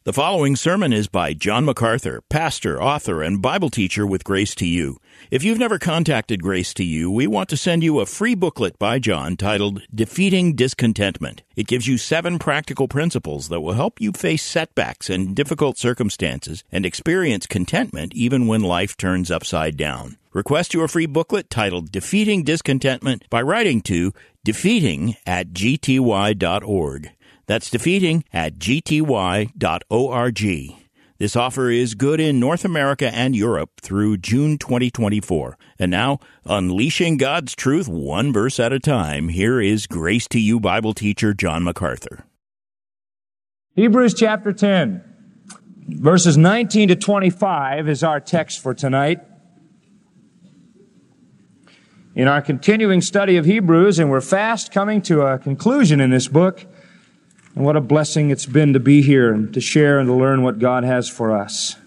The following sermon is by John MacArthur, pastor, author, and Bible teacher with Grace to You. If you've never contacted Grace to You, we want to send you a free booklet by John titled Defeating Discontentment. It gives you 7 practical principles that will help you face setbacks and difficult circumstances and experience contentment even when life turns upside down. Request your free booklet titled Defeating Discontentment by writing to defeating@gty.org. That's defeating@gty.org. This offer is good in North America and Europe through June 2024. And now, unleashing God's truth one verse at a time, here is Grace to You Bible teacher John MacArthur. Hebrews chapter 10, verses 19 to 25 is our text for tonight. In our continuing study of Hebrews, and we're fast coming to a conclusion in this book, and what a blessing it's been to be here and to share and to learn what God has for us.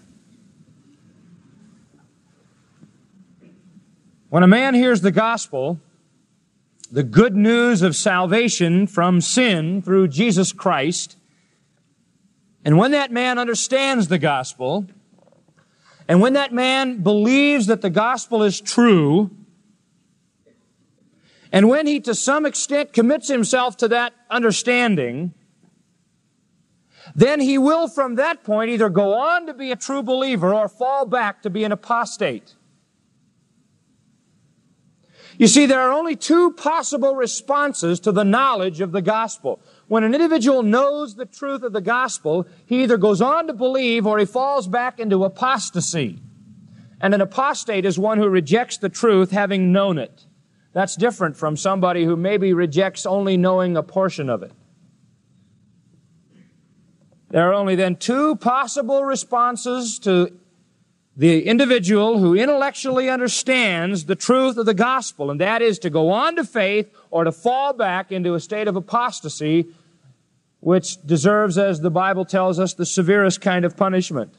When a man hears the gospel, the good news of salvation from sin through Jesus Christ, and when that man understands the gospel, and when that man believes that the gospel is true, and when he to some extent commits himself to that understanding, then he will from that point either go on to be a true believer or fall back to be an apostate. You see, there are only 2 possible responses to the knowledge of the gospel. When an individual knows the truth of the gospel, he either goes on to believe or he falls back into apostasy. And an apostate is one who rejects the truth having known it. That's different from somebody who maybe rejects only knowing a portion of it. There are only then 2 possible responses to the individual who intellectually understands the truth of the gospel, and that is to go on to faith or to fall back into a state of apostasy, which deserves, as the Bible tells us, the severest kind of punishment.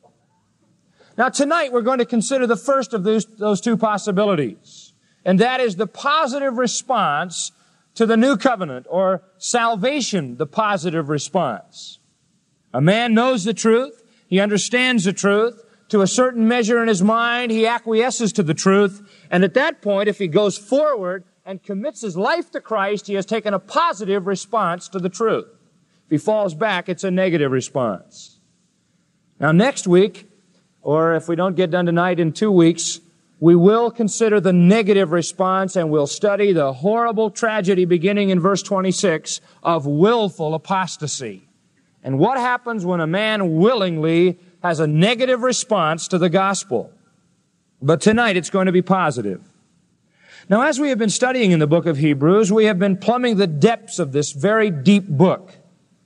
Now tonight we're going to consider the first of those 2 possibilities, and that is the positive response to the new covenant, or salvation, the positive response. A man knows the truth, he understands the truth, to a certain measure in his mind, he acquiesces to the truth, and at that point, if he goes forward and commits his life to Christ, he has taken a positive response to the truth. If he falls back, it's a negative response. Now next week, or if we don't get done tonight, in 2 weeks, we will consider the negative response, and we'll study the horrible tragedy beginning in verse 26 of willful apostasy. And what happens when a man willingly has a negative response to the gospel. But tonight it's going to be positive. Now, as we have been studying in the book of Hebrews, we have been plumbing the depths of this very deep book.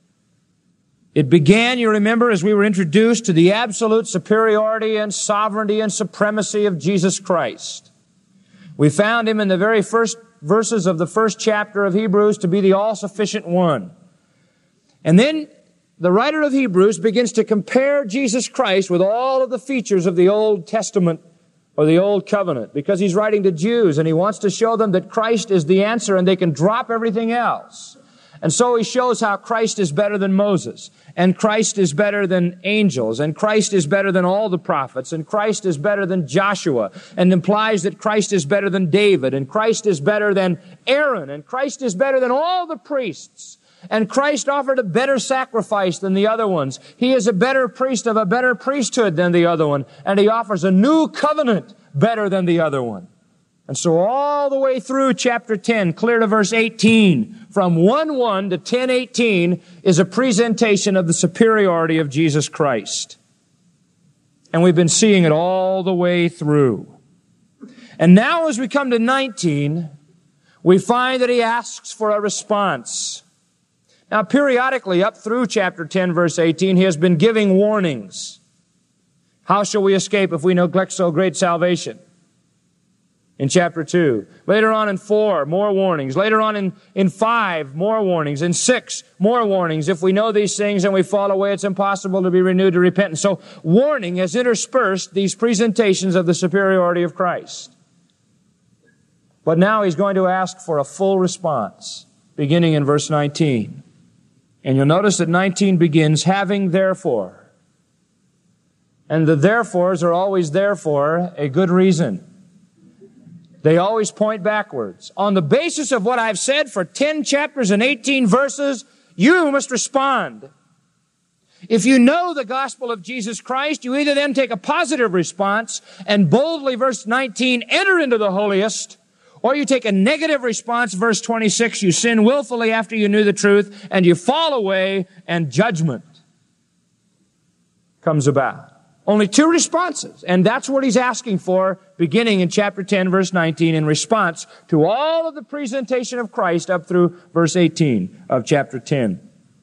It began, you remember, as we were introduced to the absolute superiority and sovereignty and supremacy of Jesus Christ. We found Him in the very first verses of the first chapter of Hebrews to be the all-sufficient one. And then the writer of Hebrews begins to compare Jesus Christ with all of the features of the Old Testament or the Old Covenant, because he's writing to Jews and he wants to show them that Christ is the answer and they can drop everything else. And so he shows how Christ is better than Moses, and Christ is better than angels, and Christ is better than all the prophets, and Christ is better than Joshua, and implies that Christ is better than David, and Christ is better than Aaron, and Christ is better than all the priests. And Christ offered a better sacrifice than the other ones. He is a better priest of a better priesthood than the other one. And He offers a new covenant better than the other one. And so all the way through chapter 10, clear to verse 18, from 1:1 to 10:18 is a presentation of the superiority of Jesus Christ. And we've been seeing it all the way through. And now as we come to 19, we find that He asks for a response. Now, periodically, up through chapter 10, verse 18, He has been giving warnings. How shall we escape if we neglect so great salvation? In chapter 2. Later on in 4, more warnings. Later on in 5, more warnings. In 6, more warnings. If we know these things and we fall away, it's impossible to be renewed to repentance. So, warning has interspersed these presentations of the superiority of Christ. But now He's going to ask for a full response, beginning in verse 19. And you'll notice that 19 begins, having therefore. And the therefores are always there for a good reason. They always point backwards. On the basis of what I've said for 10 chapters and 18 verses, you must respond. If you know the gospel of Jesus Christ, you either then take a positive response and boldly, verse 19, enter into the holiest, or you take a negative response, verse 26, you sin willfully after you knew the truth, and you fall away, and judgment comes about. Only two responses, and that's what he's asking for, beginning in chapter 10, verse 19, in response to all of the presentation of Christ up through verse 18 of chapter 10.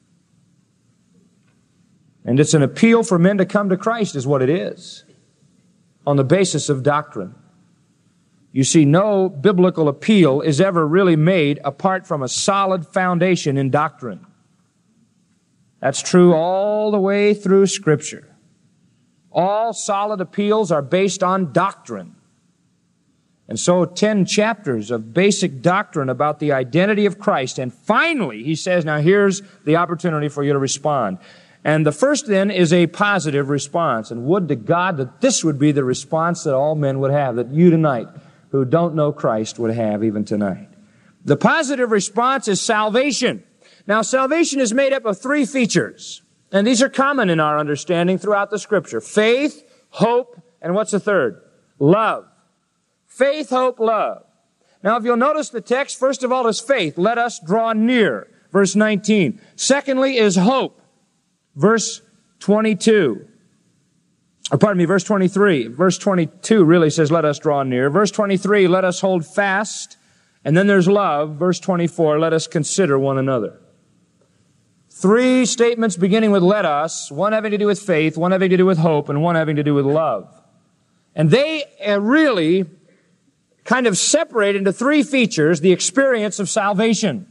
And it's an appeal for men to come to Christ is what it is, on the basis of doctrine. You see, no biblical appeal is ever really made apart from a solid foundation in doctrine. That's true all the way through Scripture. All solid appeals are based on doctrine. And so 10 chapters of basic doctrine about the identity of Christ. And finally, he says, now here's the opportunity for you to respond. And the first then is a positive response. And would to God that this would be the response that all men would have, that you tonight who don't know Christ would have even tonight. The positive response is salvation. Now, salvation is made up of three features. And these are common in our understanding throughout the Scripture. Faith, hope, and what's the third? Love. Faith, hope, love. Now, if you'll notice the text, first of all is faith. Let us draw near. Verse 19. Secondly is hope. Verse 22. Verse 23. Verse 22 really says, let us draw near. Verse 23, let us hold fast. And then there's love. Verse 24, let us consider one another. Three statements beginning with let us, one having to do with faith, one having to do with hope, and one having to do with love. And they really kind of separate into three features the experience of salvation.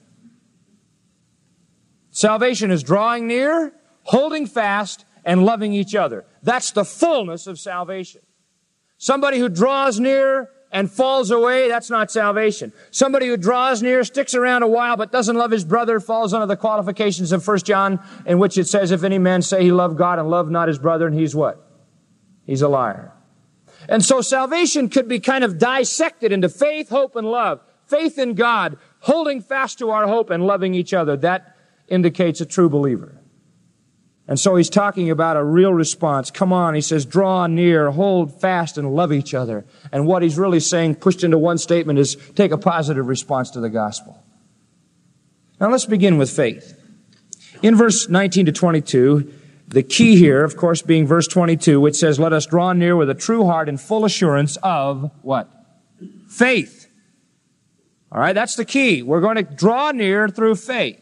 Salvation is drawing near, holding fast, and loving each other. That's the fullness of salvation. Somebody who draws near and falls away, that's not salvation. Somebody who draws near, sticks around a while, but doesn't love his brother, falls under the qualifications of 1 John, in which it says, if any man say he loved God and loved not his brother, and he's what? He's a liar. And so salvation could be kind of dissected into faith, hope, and love. Faith in God, holding fast to our hope, and loving each other. That indicates a true believer. And so he's talking about a real response. Come on, he says, draw near, hold fast, and love each other. And what he's really saying, pushed into one statement, is take a positive response to the gospel. Now let's begin with faith. In verse 19 to 22, the key here, of course, being verse 22, which says, let us draw near with a true heart and full assurance of what? Faith. All right, that's the key. We're going to draw near through faith.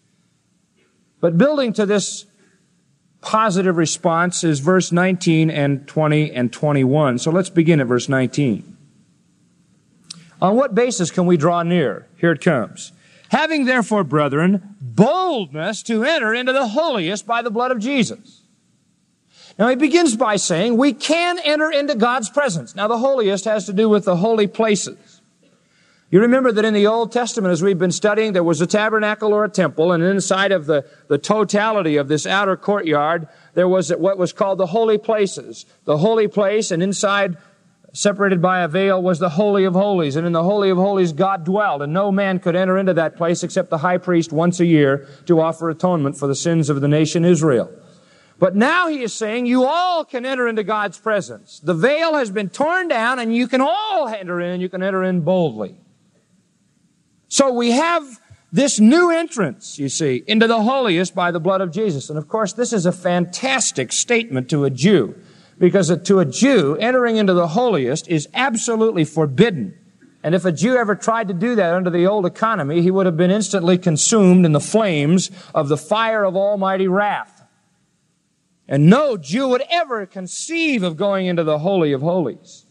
But building to this positive response is verse 19 and 20 and 21. So let's begin at verse 19. On what basis can we draw near? Here it comes. Having therefore, brethren, boldness to enter into the holiest by the blood of Jesus. Now he begins by saying we can enter into God's presence. Now the holiest has to do with the holy places. You remember that in the Old Testament, as we've been studying, there was a tabernacle or a temple, and inside of the totality of this outer courtyard, there was what was called the holy places. The holy place, and inside, separated by a veil, was the Holy of Holies. And in the Holy of Holies, God dwelled, and no man could enter into that place except the high priest once a year to offer atonement for the sins of the nation Israel. But now he is saying you all can enter into God's presence. The veil has been torn down, and you can all enter in, and you can enter in boldly. So we have this new entrance, you see, into the holiest by the blood of Jesus. And of course, this is a fantastic statement to a Jew, because to a Jew, entering into the holiest is absolutely forbidden. And if a Jew ever tried to do that under the old economy, he would have been instantly consumed in the flames of the fire of almighty wrath. And no Jew would ever conceive of going into the Holy of Holies.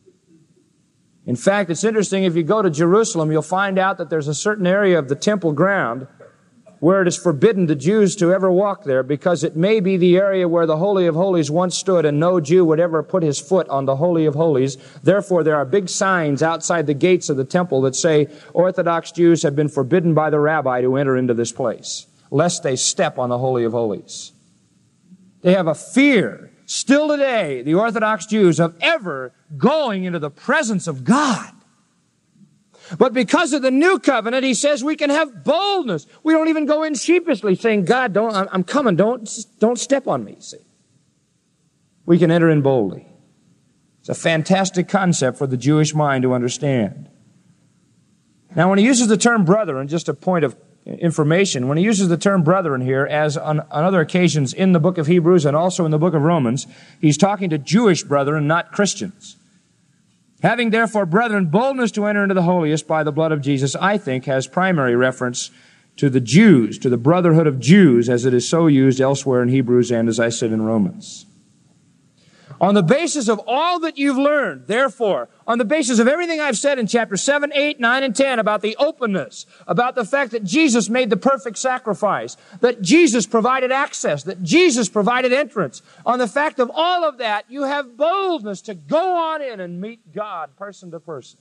In fact, it's interesting, if you go to Jerusalem, you'll find out that there's a certain area of the temple ground where it is forbidden to Jews to ever walk there, because it may be the area where the Holy of Holies once stood, and no Jew would ever put his foot on the Holy of Holies. Therefore, there are big signs outside the gates of the temple that say Orthodox Jews have been forbidden by the rabbi to enter into this place. lest they step on the Holy of Holies. They have a fear, still today, the Orthodox Jews, of ever going into the presence of God. But because of the new covenant, he says we can have boldness. We don't even go in sheepishly saying, God, I'm coming, don't step on me, see. We can enter in boldly. It's a fantastic concept for the Jewish mind to understand. Now, when he uses the term brethren, just a point of information, when he uses the term brethren here, as on other occasions in the book of Hebrews and also in the book of Romans, he's talking to Jewish brethren, not Christians. Having therefore, brethren, boldness to enter into the holiest by the blood of Jesus, I think has primary reference to the Jews, to the brotherhood of Jews, as it is so used elsewhere in Hebrews and, as I said, in Romans. On the basis of all that you've learned, therefore, on the basis of everything I've said in chapter 7, 8, 9, and 10 about the openness, about the fact that Jesus made the perfect sacrifice, that Jesus provided access, that Jesus provided entrance, on the fact of all of that, you have boldness to go on in and meet God person to person.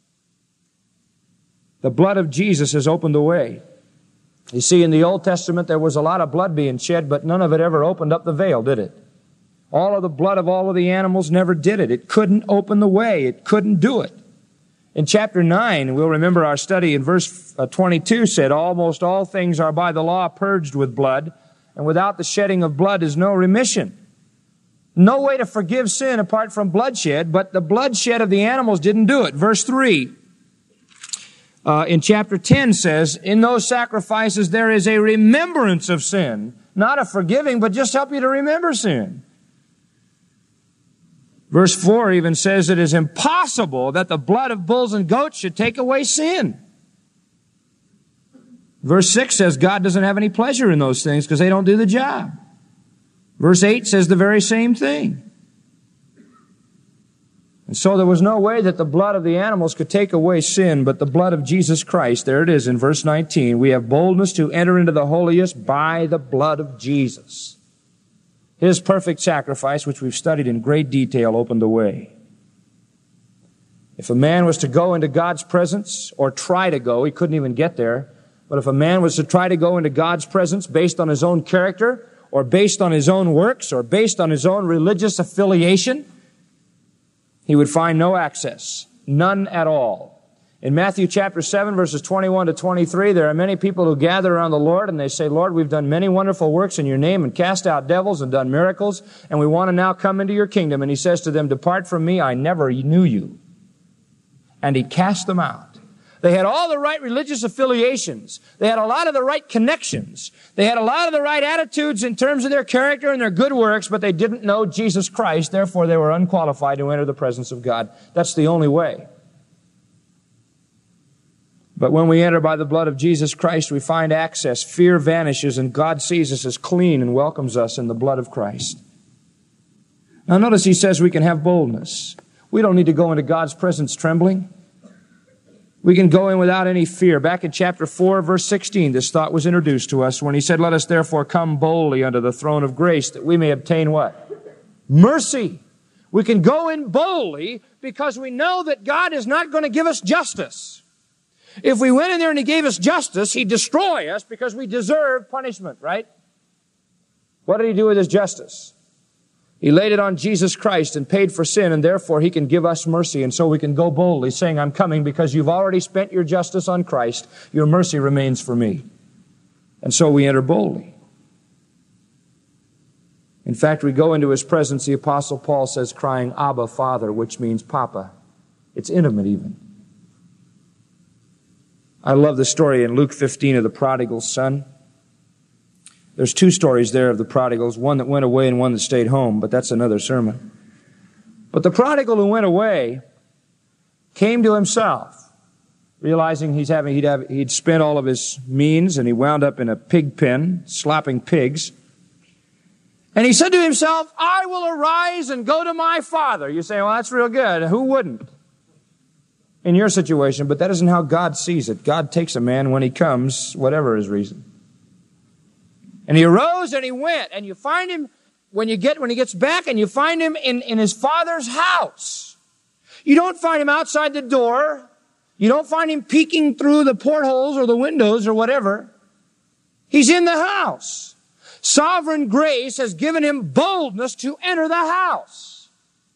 The blood of Jesus has opened the way. You see, in the Old Testament, there was a lot of blood being shed, but none of it ever opened up the veil, did it? All of the blood of all of the animals never did it. It couldn't open the way. It couldn't do it. In chapter 9, we'll remember our study in verse 22 said, almost all things are by the law purged with blood, and without the shedding of blood is no remission. No way to forgive sin apart from bloodshed, but the bloodshed of the animals didn't do it. Verse 3 in chapter 10 says, in those sacrifices there is a remembrance of sin. Not a forgiving, but just help you to remember sin. Verse 4 even says it is impossible that the blood of bulls and goats should take away sin. Verse 6 says God doesn't have any pleasure in those things because they don't do the job. Verse 8 says the very same thing. And so there was no way that the blood of the animals could take away sin, but the blood of Jesus Christ, there it is in verse 19, we have boldness to enter into the holiest by the blood of Jesus. His perfect sacrifice, which we've studied in great detail, opened the way. If a man was to go into God's presence, or try to go, he couldn't even get there, but if a man was to try to go into God's presence based on his own character, or based on his own works, or based on his own religious affiliation, he would find no access, none at all. In Matthew chapter 7, verses 21 to 23, there are many people who gather around the Lord and they say, Lord, we've done many wonderful works in your name and cast out devils and done miracles, and we want to now come into your kingdom. And he says to them, depart from me, I never knew you. And he cast them out. They had all the right religious affiliations. They had a lot of the right connections. They had a lot of the right attitudes in terms of their character and their good works, but they didn't know Jesus Christ. Therefore, they were unqualified to enter the presence of God. That's the only way. But when we enter by the blood of Jesus Christ, we find access. Fear vanishes, and God sees us as clean and welcomes us in the blood of Christ. Now notice he says we can have boldness. We don't need to go into God's presence trembling. We can go in without any fear. Back in chapter 4, verse 16, this thought was introduced to us when he said, let us therefore come boldly unto the throne of grace, that we may obtain what? Mercy. We can go in boldly because we know that God is not going to give us justice. If we went in there and he gave us justice, he'd destroy us because we deserve punishment, right? What did he do with his justice? He laid it on Jesus Christ and paid for sin, and therefore he can give us mercy. And so we can go boldly saying, I'm coming because you've already spent your justice on Christ. Your mercy remains for me. And so we enter boldly. In fact, we go into his presence, the Apostle Paul says, crying, Abba, Father, which means Papa. It's intimate even. I love the story in Luke 15 of the prodigal son. There's two stories there of the prodigals, one that went away and one that stayed home, but that's another sermon. But the prodigal who went away came to himself, realizing he'd spent all of his means, and he wound up in a pig pen, slapping pigs. And he said to himself, I will arise and go to my father. You say, well, that's real good. Who wouldn't? In your situation, but that isn't how God sees it. God takes a man when he comes, whatever his reason. And he arose and he went, and you find him when he gets back, and you find him in his father's house. You don't find him outside the door. You don't find him peeking through the portholes or the windows or whatever. He's in the house. Sovereign grace has given him boldness to enter the house.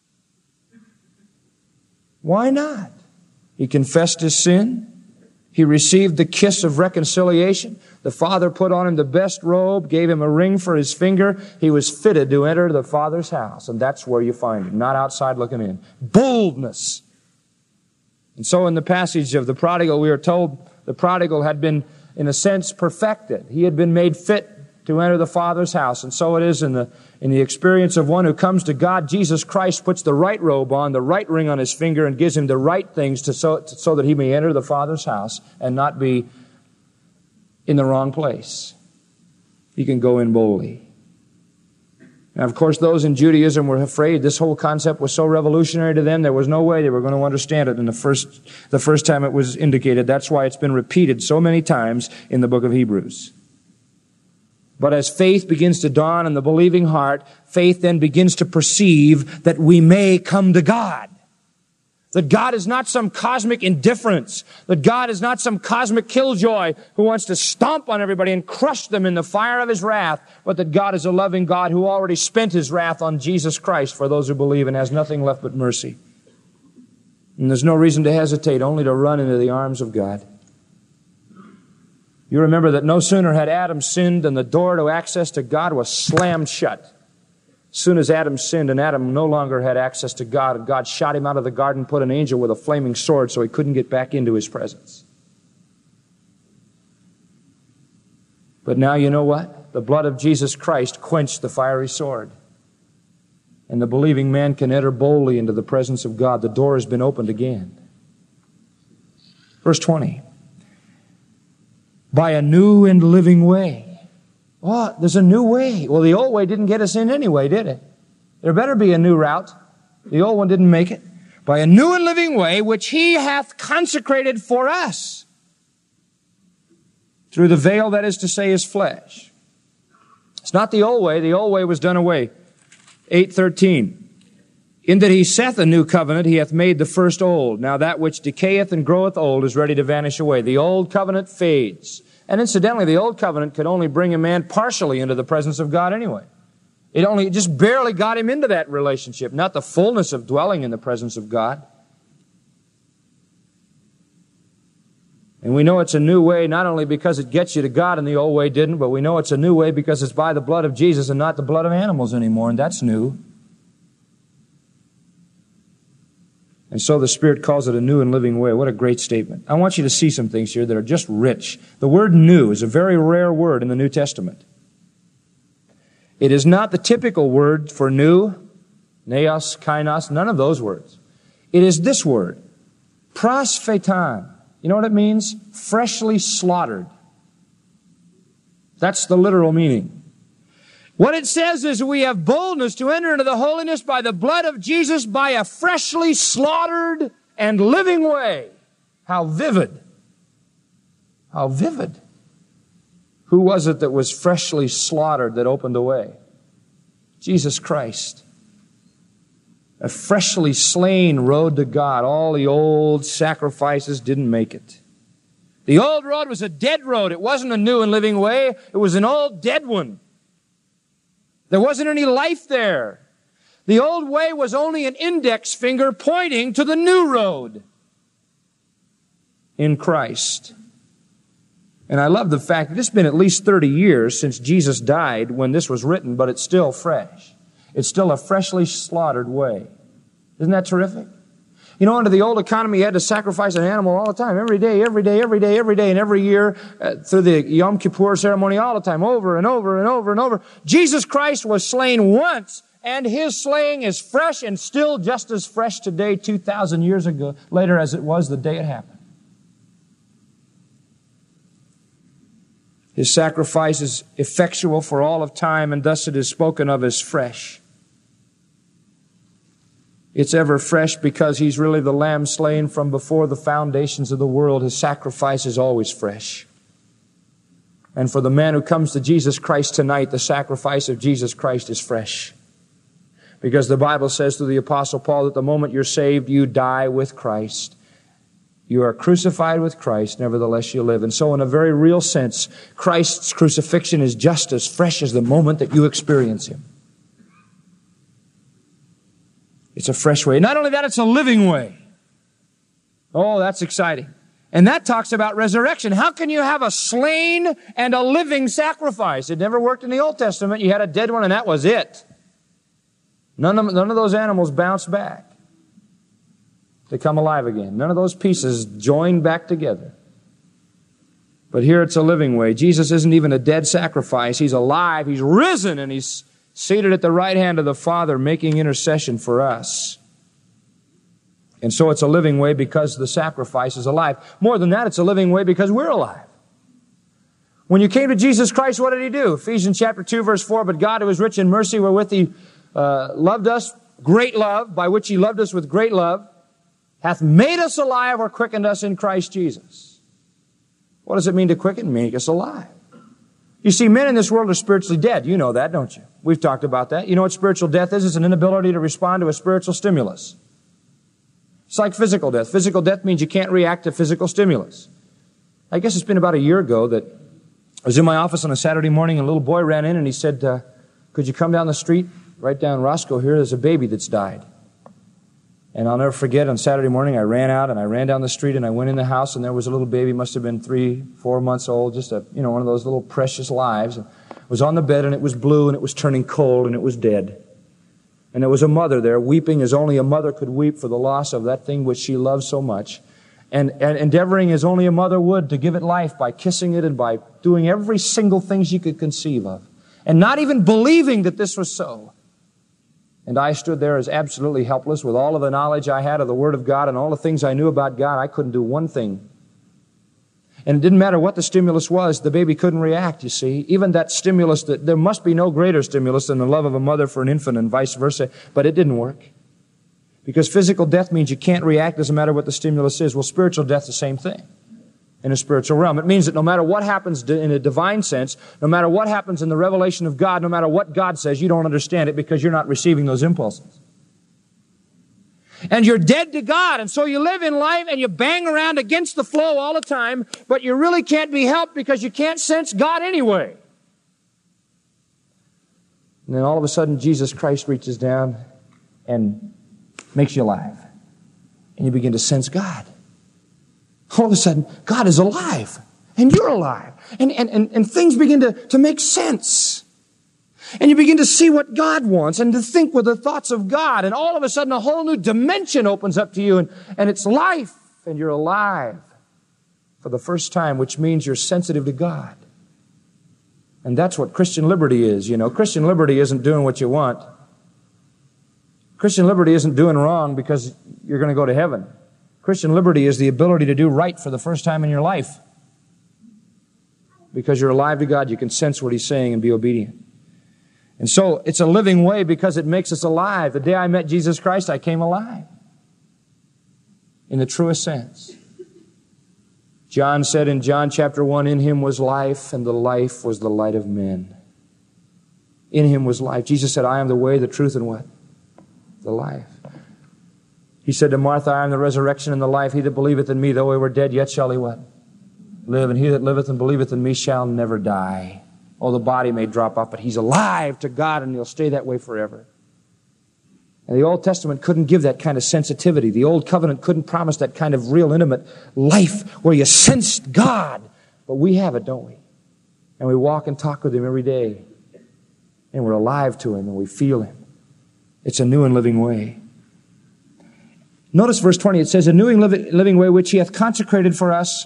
Why not? He confessed his sin. He received the kiss of reconciliation. The Father put on him the best robe, gave him a ring for his finger. He was fitted to enter the Father's house. And that's where you find him, not outside looking in. Boldness. And so in the passage of the prodigal, we are told the prodigal had been, in a sense, perfected. He had been made fit to enter the Father's house. And so it is in the experience of one who comes to God. Jesus Christ puts the right robe on, the right ring on his finger, and gives him the right things so that he may enter the Father's house and not be in the wrong place. He can go in boldly. Now, of course, those in Judaism were afraid. This whole concept was so revolutionary to them, there was no way they were going to understand it in the first time it was indicated. That's why it's been repeated so many times in the book of Hebrews. But as faith begins to dawn in the believing heart, faith then begins to perceive that we may come to God. That God is not some cosmic indifference. That God is not some cosmic killjoy who wants to stomp on everybody and crush them in the fire of His wrath. But that God is a loving God who already spent His wrath on Jesus Christ for those who believe and has nothing left but mercy. And there's no reason to hesitate, only to run into the arms of God. You remember that no sooner had Adam sinned than the door to access to God was slammed shut. As soon as Adam sinned and Adam no longer had access to God, and God shot him out of the garden, put an angel with a flaming sword so he couldn't get back into His presence. But now you know what? The blood of Jesus Christ quenched the fiery sword. And the believing man can enter boldly into the presence of God. The door has been opened again. Verse 20. By a new and living way. Oh, there's a new way. Well, the old way didn't get us in anyway, did it? There better be a new route. The old one didn't make it. By a new and living way, which He hath consecrated for us. Through the veil, that is to say, His flesh. It's not the old way. The old way was done away. 8:13. In that He saith a new covenant, He hath made the first old. Now that which decayeth and groweth old is ready to vanish away. The old covenant fades. And incidentally, the old covenant could only bring a man partially into the presence of God anyway. It just barely got him into that relationship, not the fullness of dwelling in the presence of God. And we know it's a new way not only because it gets you to God and the old way didn't, but we know it's a new way because it's by the blood of Jesus and not the blood of animals anymore, and that's new. And so the Spirit calls it a new and living way. What a great statement. I want you to see some things here that are just rich. The word new is a very rare word in the New Testament. It is not the typical word for new, neos, kainos, none of those words. It is this word, prosphetan. You know what it means? Freshly slaughtered. That's the literal meaning. What it says is we have boldness to enter into the holiness by the blood of Jesus by a freshly slaughtered and living way. How vivid. How vivid. Who was it that was freshly slaughtered that opened the way? Jesus Christ. A freshly slain road to God. All the old sacrifices didn't make it. The old road was a dead road. It wasn't a new and living way. It was an old dead one. There wasn't any life there. The old way was only an index finger pointing to the new road in Christ. And I love the fact that it's been at least 30 years since Jesus died when this was written, but it's still fresh. It's still a freshly slaughtered way. Isn't that terrific? You know, under the old economy, you had to sacrifice an animal all the time, every day, and every year, through the Yom Kippur ceremony all the time, over and over and over and over. Jesus Christ was slain once, and His slaying is fresh and still just as fresh today, 2,000 years ago, later as it was the day it happened. His sacrifice is effectual for all of time, and thus it is spoken of as fresh. It's ever fresh because He's really the Lamb slain from before the foundations of the world. His sacrifice is always fresh. And for the man who comes to Jesus Christ tonight, the sacrifice of Jesus Christ is fresh. Because the Bible says through the Apostle Paul that the moment you're saved, you die with Christ. You are crucified with Christ, nevertheless you live. And so in a very real sense, Christ's crucifixion is just as fresh as the moment that you experience Him. It's a fresh way. Not only that, it's a living way. Oh, that's exciting. And that talks about resurrection. How can you have a slain and a living sacrifice? It never worked in the Old Testament. You had a dead one and that was it. None of those animals bounced back to come alive again. None of those pieces joined back together. But here it's a living way. Jesus isn't even a dead sacrifice. He's alive. He's risen, and He's seated at the right hand of the Father, making intercession for us. And so it's a living way because the sacrifice is alive. More than that, it's a living way because we're alive. When you came to Jesus Christ, what did He do? Ephesians chapter 2, verse 4, but God, who is rich in mercy, wherewith He loved us, great love, by which He loved us with great love, hath made us alive or quickened us in Christ Jesus. What does it mean to quicken? Make us alive. You see, men in this world are spiritually dead. You know that, don't you? We've talked about that. You know what spiritual death is? It's an inability to respond to a spiritual stimulus. It's like physical death. Physical death means you can't react to physical stimulus. I guess it's been about a year ago that I was in my office on a Saturday morning and a little boy ran in and he said, could you come down the street, right down Roscoe here, there's a baby that's died. And I'll never forget, on Saturday morning, I ran out and I ran down the street and I went in the house and there was a little baby, must have been 3-4 months old, just one of those little precious lives. And it was on the bed and it was blue and it was turning cold and it was dead. And there was a mother there weeping as only a mother could weep for the loss of that thing which she loved so much. And endeavoring as only a mother would to give it life by kissing it and by doing every single thing she could conceive of. And not even believing that this was so. And I stood there as absolutely helpless with all of the knowledge I had of the Word of God and all the things I knew about God. I couldn't do one thing. And it didn't matter what the stimulus was, the baby couldn't react, you see. Even that stimulus, there must be no greater stimulus than the love of a mother for an infant and vice versa. But it didn't work. Because physical death means you can't react, doesn't matter what the stimulus is. Well, spiritual death, the same thing. In a spiritual realm. It means that no matter what happens in a divine sense, no matter what happens in the revelation of God, no matter what God says, you don't understand it because you're not receiving those impulses. And you're dead to God, and so you live in life and you bang around against the flow all the time, but you really can't be helped because you can't sense God anyway. And then all of a sudden, Jesus Christ reaches down and makes you alive. And you begin to sense God. All of a sudden, God is alive, and you're alive, and things begin to make sense. And you begin to see what God wants and to think with the thoughts of God, and all of a sudden a whole new dimension opens up to you, and it's life, and you're alive for the first time, which means you're sensitive to God. And that's what Christian liberty is, you know. Christian liberty isn't doing what you want. Christian liberty isn't doing wrong because you're going to go to heaven. Christian liberty is the ability to do right for the first time in your life. Because you're alive to God, you can sense what He's saying and be obedient. And so it's a living way because it makes us alive. The day I met Jesus Christ, I came alive. In the truest sense. John said in John chapter 1, in Him was life, and the life was the light of men. In Him was life. Jesus said, I am the way, the truth, and what? The life. He said to Martha, I am the resurrection and the life. He that believeth in me, though he were dead, yet shall he what? Live. And he that liveth and believeth in me shall never die. Oh, the body may drop off, but he's alive to God, and he'll stay that way forever. And the Old Testament couldn't give that kind of sensitivity. The Old Covenant couldn't promise that kind of real intimate life where you sensed God. But we have it, don't we? And we walk and talk with Him every day. And we're alive to Him, and we feel Him. It's a new and living way. Notice verse 20, it says, a new and living way which He hath consecrated for us,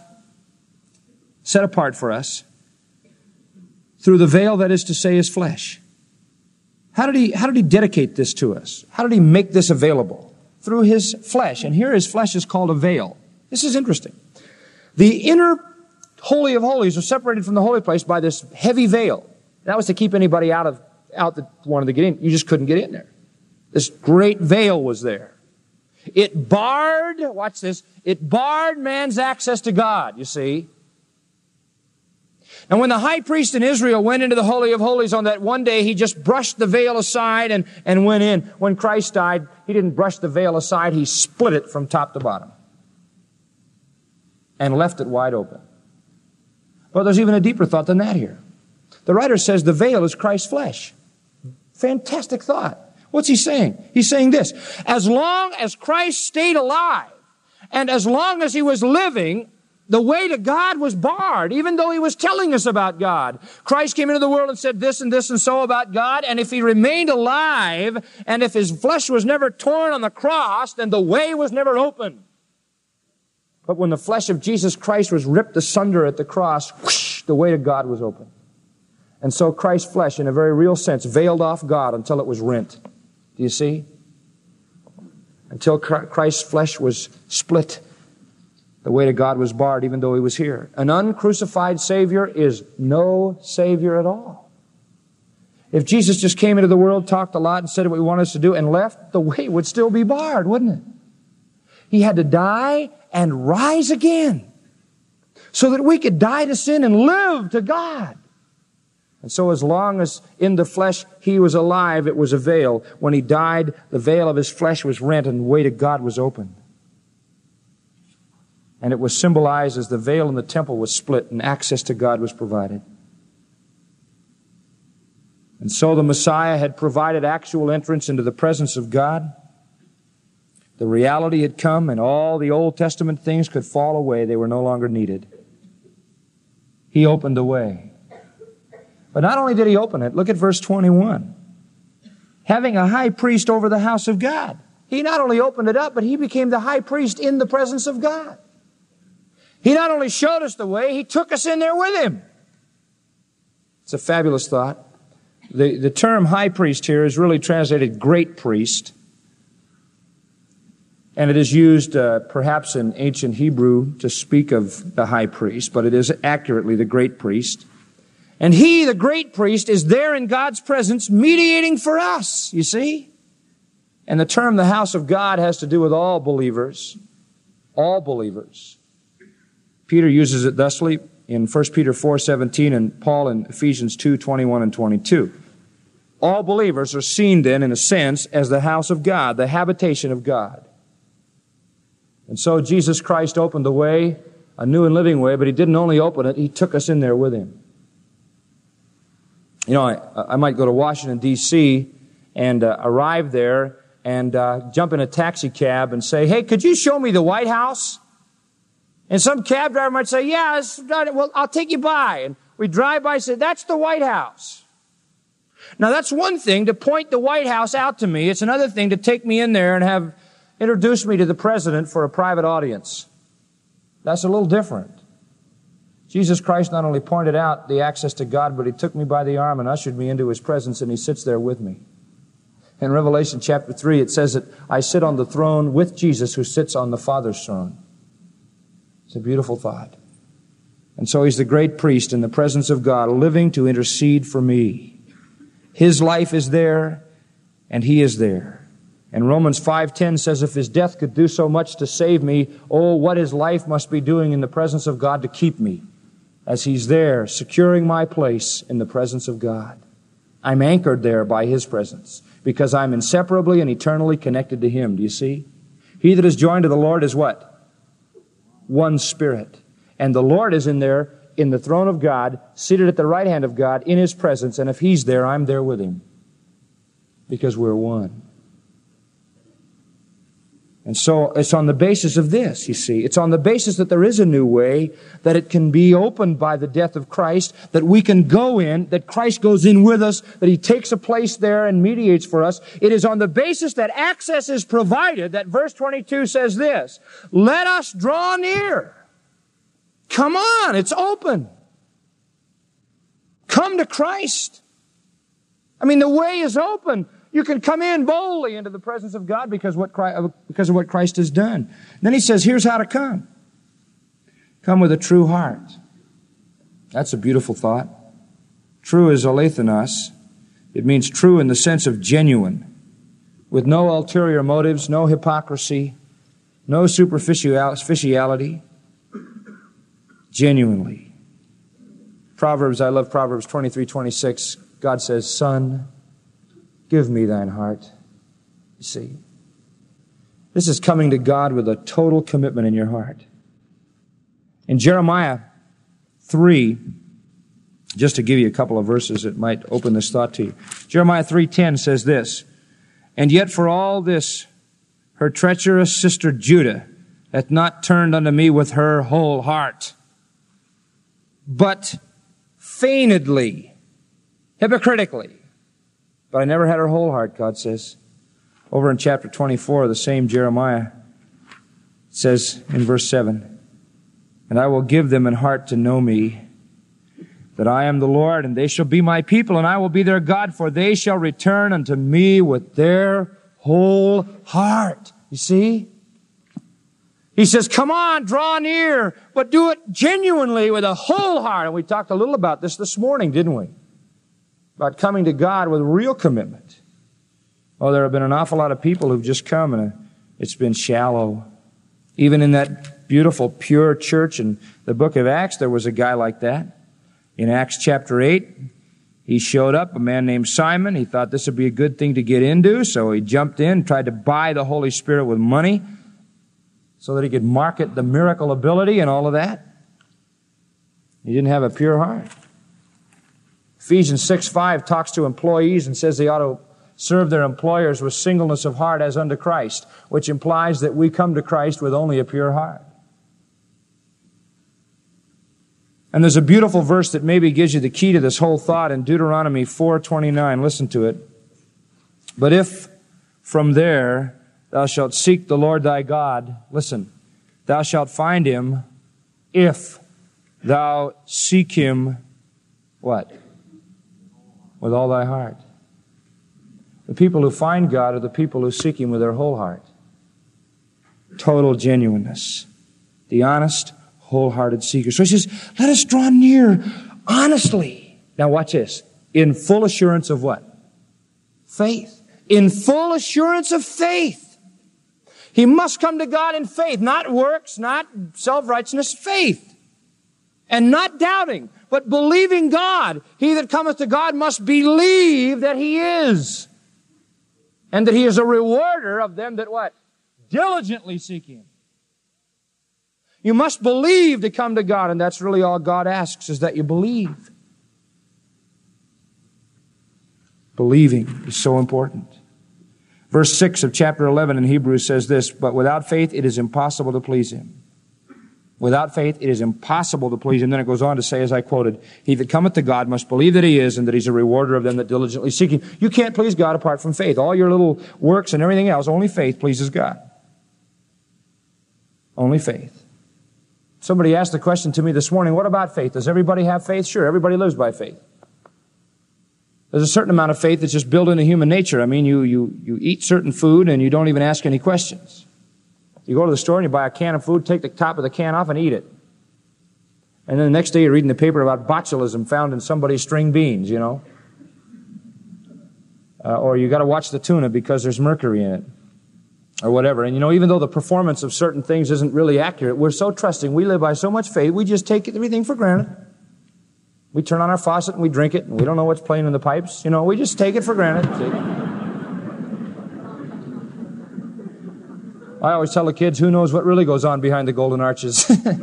set apart for us, through the veil, that is to say, His flesh. How did He dedicate this to us? How did He make this available? Through His flesh. And here His flesh is called a veil. This is interesting. The inner Holy of Holies was separated from the holy place by this heavy veil. That was to keep anybody out that wanted to get in. You just couldn't get in there. This great veil was there. It barred, watch this, it barred man's access to God, you see. And when the high priest in Israel went into the Holy of Holies on that one day, he just brushed the veil aside and went in. When Christ died, He didn't brush the veil aside, He split it from top to bottom. and left it wide open. But there's even a deeper thought than that here. The writer says the veil is Christ's flesh. Fantastic thought. What's he saying? He's saying this: as long as Christ stayed alive, and as long as he was living, the way to God was barred, even though he was telling us about God. Christ came into the world and said this and so about God, and if he remained alive, and if his flesh was never torn on the cross, then the way was never open. But when the flesh of Jesus Christ was ripped asunder at the cross, whoosh, the way to God was open. And so Christ's flesh, in a very real sense, veiled off God until it was rent. Do you see? Until Christ's flesh was split, the way to God was barred, even though he was here. An uncrucified Savior is no Savior at all. If Jesus just came into the world, talked a lot, and said what he wanted us to do, and left, the way would still be barred, wouldn't it? He had to die and rise again so that we could die to sin and live to God. And so as long as in the flesh he was alive, it was a veil. When he died, the veil of his flesh was rent and the way to God was open. And it was symbolized as the veil in the temple was split and access to God was provided. And so the Messiah had provided actual entrance into the presence of God. The reality had come, and all the Old Testament things could fall away. They were no longer needed. He opened the way. But not only did he open it, look at verse 21. Having a high priest over the house of God. He not only opened it up, but he became the high priest in the presence of God. He not only showed us the way, he took us in there with him. It's a fabulous thought. The term high priest here is really translated great priest. And it is used perhaps in ancient Hebrew to speak of the high priest, but it is accurately the great priest. And he, the great priest, is there in God's presence mediating for us, you see? And the term the house of God has to do with all believers. All believers. Peter uses it thusly in 1 Peter 4:17 and Paul in Ephesians 2:21 and 22. All believers are seen then, in a sense, as the house of God, the habitation of God. And so Jesus Christ opened the way, a new and living way, but he didn't only open it, he took us in there with him. You know, I might go to Washington, D.C. and arrive there and jump in a taxi cab and say, hey, could you show me the White House? And some cab driver might say, yeah, well, I'll take you by. And we drive by and say, that's the White House. Now, that's one thing to point the White House out to me. It's another thing to take me in there and have introduce me to the president for a private audience. That's a little different. Jesus Christ not only pointed out the access to God, but he took me by the arm and ushered me into his presence, and he sits there with me. In Revelation chapter 3, it says that I sit on the throne with Jesus who sits on the Father's throne. It's a beautiful thought. And so he's the great priest in the presence of God, living to intercede for me. His life is there, and he is there. And Romans 5:10 says, if his death could do so much to save me, oh, what his life must be doing in the presence of God to keep me, as he's there, securing my place in the presence of God. I'm anchored there by his presence, because I'm inseparably and eternally connected to him. Do you see? He that is joined to the Lord is what? One spirit. And the Lord is in there, in the throne of God, seated at the right hand of God, in his presence. And if he's there, I'm there with him. Because we're one. And so it's on the basis of this, you see. It's on the basis that there is a new way, that it can be opened by the death of Christ, that we can go in, that Christ goes in with us, that he takes a place there and mediates for us. It is on the basis that access is provided that verse 22 says this, let us draw near. Come on, it's open. Come to Christ. I mean, the way is open. You can come in boldly into the presence of God because of what Christ has done. Then he says, here's how to come. Come with a true heart. That's a beautiful thought. True is alethenos. It means true in the sense of genuine, with no ulterior motives, no hypocrisy, no superficiality. Genuinely. I love Proverbs 23:26. God says, Son, give me thine heart. You see, this is coming to God with a total commitment in your heart. In Jeremiah 3, just to give you a couple of verses that might open this thought to you. Jeremiah 3:10 says this, "And yet for all this, her treacherous sister Judah hath not turned unto me with her whole heart, but feignedly, hypocritically." But I never had her whole heart, God says. Over in chapter 24 of the same Jeremiah, it says in verse 7, "And I will give them an heart to know me, that I am the Lord, and they shall be my people, and I will be their God, for they shall return unto me with their whole heart." You see? He says, come on, draw near, but do it genuinely with a whole heart. And we talked a little about this morning, didn't we? About coming to God with real commitment. Oh, there have been an awful lot of people who've just come and it's been shallow. Even in that beautiful, pure church in the book of Acts, there was a guy like that. In Acts chapter 8, he showed up, a man named Simon. He thought this would be a good thing to get into, so he jumped in, tried to buy the Holy Spirit with money so that he could market the miracle ability and all of that. He didn't have a pure heart. Ephesians 6:5 talks to employees and says they ought to serve their employers with singleness of heart as unto Christ, which implies that we come to Christ with only a pure heart. And there's a beautiful verse that maybe gives you the key to this whole thought in Deuteronomy 4:29. Listen to it. "But if from there thou shalt seek the Lord thy God," listen, "thou shalt find him if thou seek him," what? "With all thy heart." The people who find God are the people who seek him with their whole heart. Total genuineness. The honest, wholehearted seeker. So he says, let us draw near honestly. Now watch this. In full assurance of what? Faith. In full assurance of faith. He must come to God in faith, not works, not self-righteousness, faith. And not doubting, but believing God. He that cometh to God must believe that he is. And that he is a rewarder of them that what? Diligently seek him. You must believe to come to God, and that's really all God asks, is that you believe. Believing is so important. Verse 6 of chapter 11 in Hebrews says this, "But without faith it is impossible to please him." Without faith it is impossible to please him. Then it goes on to say, as I quoted, "He that cometh to God must believe that he is, and that he's a rewarder of them that diligently seek him." You can't please God apart from faith. All your little works and everything else, only faith pleases God. Only faith. Somebody asked the question to me this morning, what about faith? Does everybody have faith? Sure, everybody lives by faith. There's a certain amount of faith that's just built into human nature. I mean, you eat certain food and you don't even ask any questions. You go to the store and you buy a can of food, take the top of the can off and eat it. And then the next day you're reading the paper about botulism found in somebody's string beans, you know. Or you got to watch the tuna because there's mercury in it. Or whatever. And you know, even though the performance of certain things isn't really accurate, we're so trusting, we live by so much faith, we just take everything for granted. We turn on our faucet and we drink it, and we don't know what's playing in the pipes. You know, we just take it for granted. I always tell the kids, who knows what really goes on behind the golden arches? But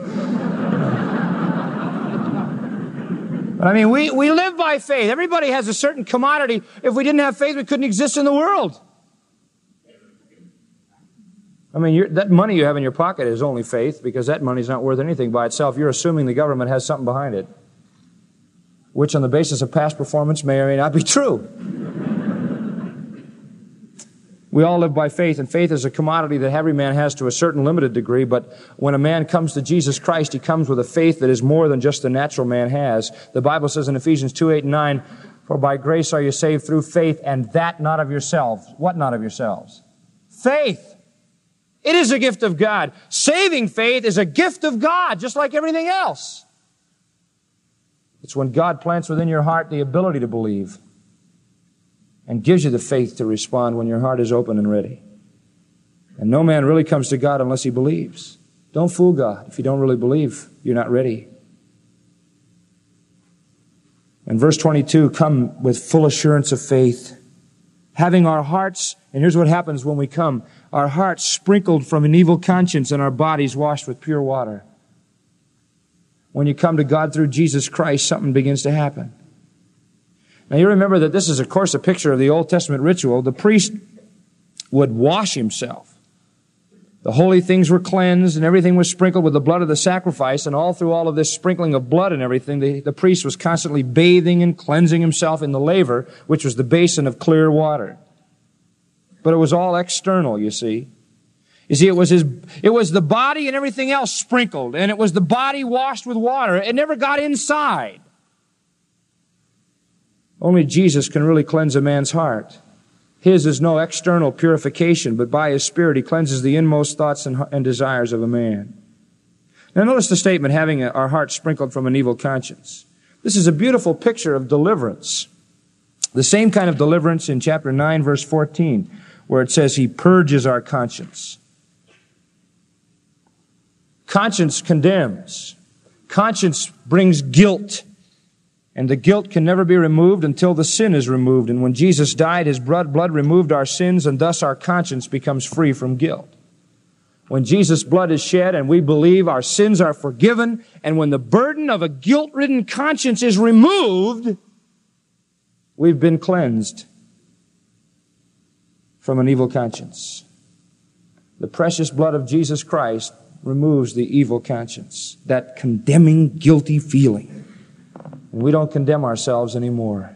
I mean, we live by faith. Everybody has a certain commodity. If we didn't have faith, we couldn't exist in the world. I mean, that money you have in your pocket is only faith, because that money's not worth anything by itself. You're assuming the government has something behind it, which on the basis of past performance may or may not be true. We all live by faith, and faith is a commodity that every man has to a certain limited degree, but when a man comes to Jesus Christ, he comes with a faith that is more than just the natural man has. The Bible says in Ephesians 2:8 and 9, "For by grace are you saved through faith, and that not of yourselves." What not of yourselves? Faith. It is a gift of God. Saving faith is a gift of God, just like everything else. It's when God plants within your heart the ability to believe and gives you the faith to respond when your heart is open and ready. And no man really comes to God unless he believes. Don't fool God. If you don't really believe, you're not ready. In verse 22, come with full assurance of faith, having our hearts, and here's what happens when we come, our hearts sprinkled from an evil conscience and our bodies washed with pure water. When you come to God through Jesus Christ, something begins to happen. Now you remember that this is, of course, a picture of the Old Testament ritual. The priest would wash himself. The holy things were cleansed and everything was sprinkled with the blood of the sacrifice, and all through all of this sprinkling of blood and everything, the priest was constantly bathing and cleansing himself in the laver, which was the basin of clear water. But it was all external, you see. You see, it was the body and everything else sprinkled, and it was the body washed with water. It never got inside. Only Jesus can really cleanse a man's heart. His is no external purification, but by His Spirit He cleanses the inmost thoughts and desires of a man. Now notice the statement, having our hearts sprinkled from an evil conscience. This is a beautiful picture of deliverance. The same kind of deliverance in chapter 9, verse 14, where it says He purges our conscience. Conscience condemns. Conscience brings guilt. And the guilt can never be removed until the sin is removed. And when Jesus died, His blood removed our sins, and thus our conscience becomes free from guilt. When Jesus' blood is shed and we believe, our sins are forgiven, and when the burden of a guilt-ridden conscience is removed, we've been cleansed from an evil conscience. The precious blood of Jesus Christ removes the evil conscience, that condemning, guilty feeling. And we don't condemn ourselves anymore.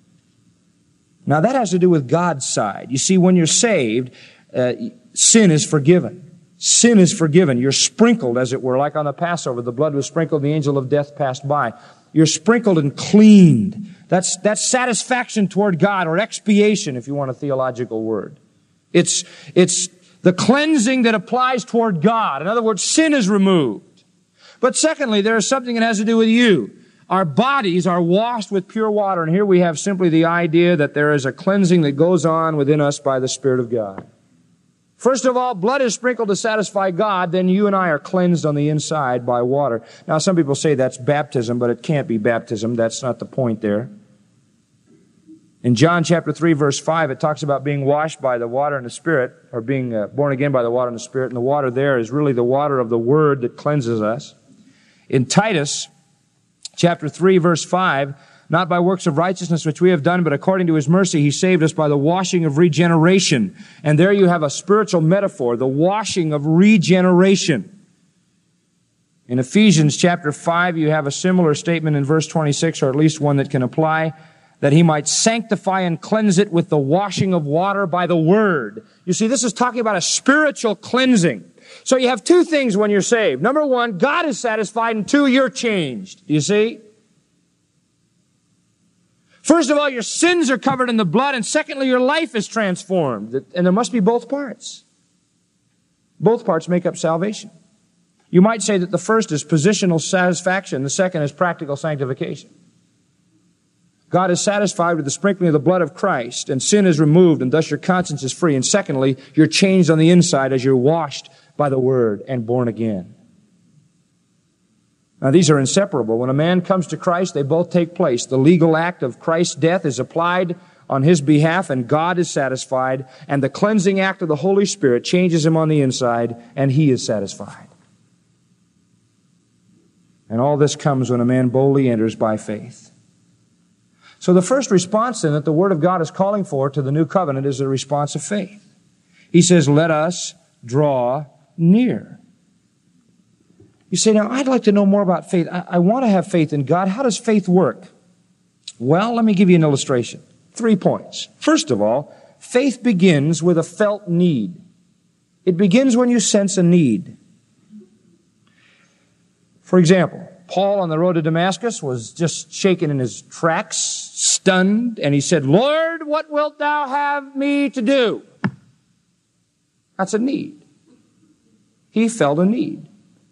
Now that has to do with God's side. You see, when you're saved, sin is forgiven. Sin is forgiven. You're sprinkled, as it were, like on the Passover. The blood was sprinkled, the angel of death passed by. You're sprinkled and cleaned. That's satisfaction toward God, or expiation, if you want a theological word. It's the cleansing that applies toward God. In other words, sin is removed. But secondly, there is something that has to do with you. Our bodies are washed with pure water, and here we have simply the idea that there is a cleansing that goes on within us by the Spirit of God. First of all, blood is sprinkled to satisfy God, then you and I are cleansed on the inside by water. Now, some people say that's baptism, but it can't be baptism. That's not the point there. In John chapter 3, verse 5, it talks about being washed by the water and the Spirit, or being born again by the water and the Spirit, and the water there is really the water of the Word that cleanses us. In Titus chapter 3, verse 5, not by works of righteousness which we have done, but according to His mercy He saved us by the washing of regeneration. And there you have a spiritual metaphor, the washing of regeneration. In Ephesians chapter 5, you have a similar statement in verse 26, or at least one that can apply, that He might sanctify and cleanse it with the washing of water by the Word. You see, this is talking about a spiritual cleansing. So you have two things when you're saved. Number one, God is satisfied, and two, you're changed. Do you see? First of all, your sins are covered in the blood, and secondly, your life is transformed. And there must be both parts. Both parts make up salvation. You might say that the first is positional satisfaction, the second is practical sanctification. God is satisfied with the sprinkling of the blood of Christ, and sin is removed, and thus your conscience is free. And secondly, you're changed on the inside as you're washed by the Word and born again. Now, these are inseparable. When a man comes to Christ, they both take place. The legal act of Christ's death is applied on his behalf, and God is satisfied. And the cleansing act of the Holy Spirit changes him on the inside, and he is satisfied. And all this comes when a man boldly enters by faith. So the first response then that the Word of God is calling for to the new covenant is a response of faith. He says, let us draw near. You say, now, I'd like to know more about faith. I want to have faith in God. How does faith work? Well, let me give you an illustration. 3 points. First of all, faith begins with a felt need. It begins when you sense a need. For example, Paul on the road to Damascus was just shaken in his tracks, stunned, and he said, Lord, what wilt thou have me to do? That's a need. He felt a need.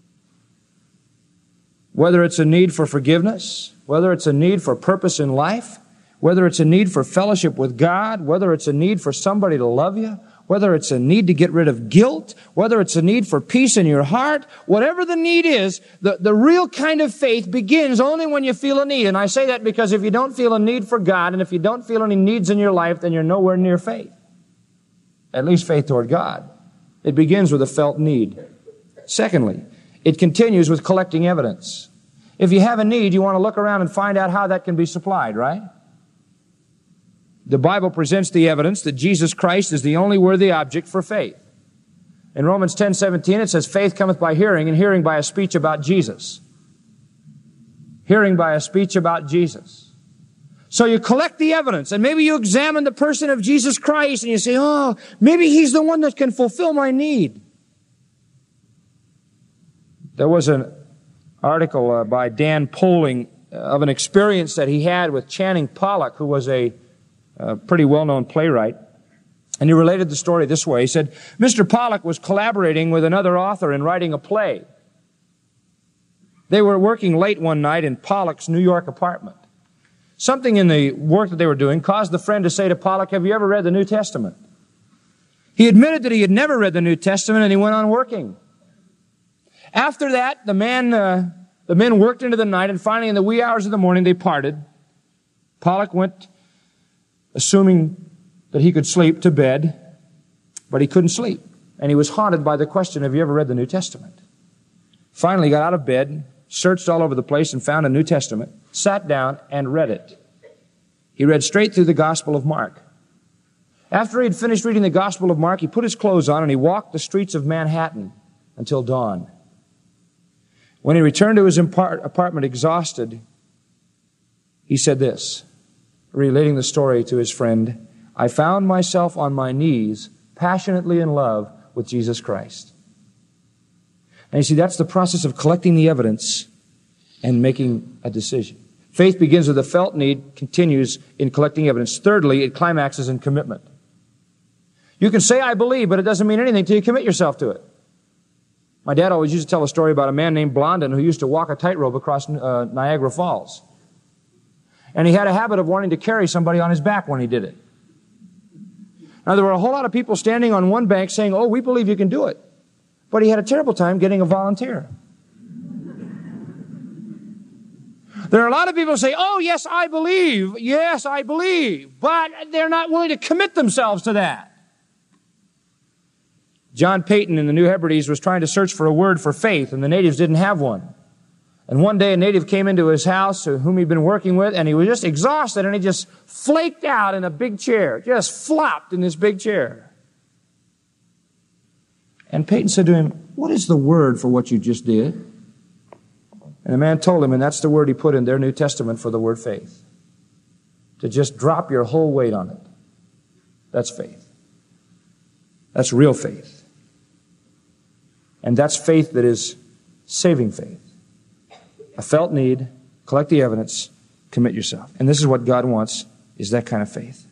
Whether it's a need for forgiveness, whether it's a need for purpose in life, whether it's a need for fellowship with God, whether it's a need for somebody to love you, whether it's a need to get rid of guilt, whether it's a need for peace in your heart, whatever the need is, the real kind of faith begins only when you feel a need. And I say that because if you don't feel a need for God, and if you don't feel any needs in your life, then you're nowhere near faith. At least faith toward God. It begins with a felt need. Secondly, it continues with collecting evidence. If you have a need, you want to look around and find out how that can be supplied, right? The Bible presents the evidence that Jesus Christ is the only worthy object for faith. In Romans 10:17, it says, faith cometh by hearing, and hearing by a speech about Jesus. Hearing by a speech about Jesus. So you collect the evidence, and maybe you examine the person of Jesus Christ, and you say, oh, maybe He's the one that can fulfill my need. There was an article by Dan Poling of an experience that he had with Channing Pollock, who was a pretty well-known playwright. And he related the story this way. He said, Mr. Pollock was collaborating with another author in writing a play. They were working late one night in Pollock's New York apartment. Something in the work that they were doing caused the friend to say to Pollock, have you ever read the New Testament? He admitted that he had never read the New Testament, and he went on working. After that, the men worked into the night, and finally in the wee hours of the morning they parted. Pollock went, assuming that he could sleep, to bed, but he couldn't sleep. And he was haunted by the question, have you ever read the New Testament? Finally, he got out of bed, searched all over the place, and found a New Testament, sat down, and read it. He read straight through the Gospel of Mark. After he had finished reading the Gospel of Mark, he put his clothes on, and he walked the streets of Manhattan until dawn. When he returned to his apartment exhausted, he said this, relating the story to his friend, I found myself on my knees, passionately in love with Jesus Christ. And you see, that's the process of collecting the evidence and making a decision. Faith begins with a felt need, continues in collecting evidence. Thirdly, it climaxes in commitment. You can say, I believe, but it doesn't mean anything until you commit yourself to it. My dad always used to tell a story about a man named Blondin who used to walk a tightrope across Niagara Falls. And he had a habit of wanting to carry somebody on his back when he did it. Now, there were a whole lot of people standing on one bank saying, oh, we believe you can do it. But he had a terrible time getting a volunteer. There are a lot of people who say, oh, yes, I believe. Yes, I believe. But they're not willing to commit themselves to that. John Payton in the New Hebrides was trying to search for a word for faith, and the natives didn't have one. And one day a native came into his house whom he'd been working with, and he was just exhausted, and he just flaked out in a big chair, just flopped in this big chair. And Payton said to him, what is the word for what you just did? And the man told him, and that's the word he put in their New Testament for the word faith. To just drop your whole weight on it. That's faith. That's real faith. And that's faith that is saving faith. A felt need, collect the evidence, commit yourself. And this is what God wants, is that kind of faith.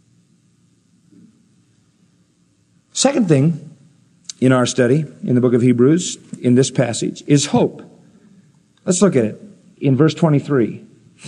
Second thing in our study in the book of Hebrews, in this passage, is hope. Let's look at it in verse 23.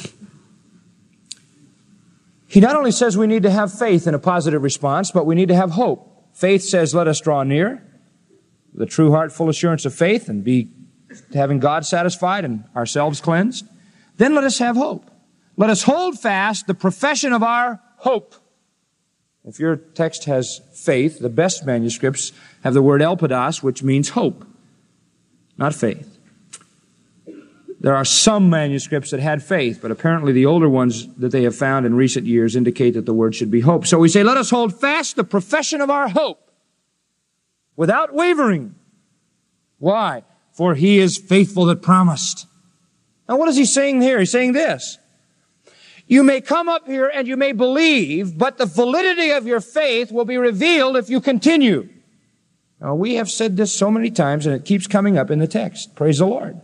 He not only says we need to have faith in a positive response, but we need to have hope. Faith says, let us draw near with a true heart, full assurance of faith, and be having God satisfied and ourselves cleansed. Then let us have hope. Let us hold fast the profession of our hope. If your text has faith, the best manuscripts have the word elpidos, which means hope, not faith. There are some manuscripts that had faith, but apparently the older ones that they have found in recent years indicate that the word should be hope. So we say, let us hold fast the profession of our hope without wavering. Why? For He is faithful that promised. Now what is he saying here? He's saying this. You may come up here and you may believe, but the validity of your faith will be revealed if you continue. Now we have said this so many times and it keeps coming up in the text. Praise the Lord.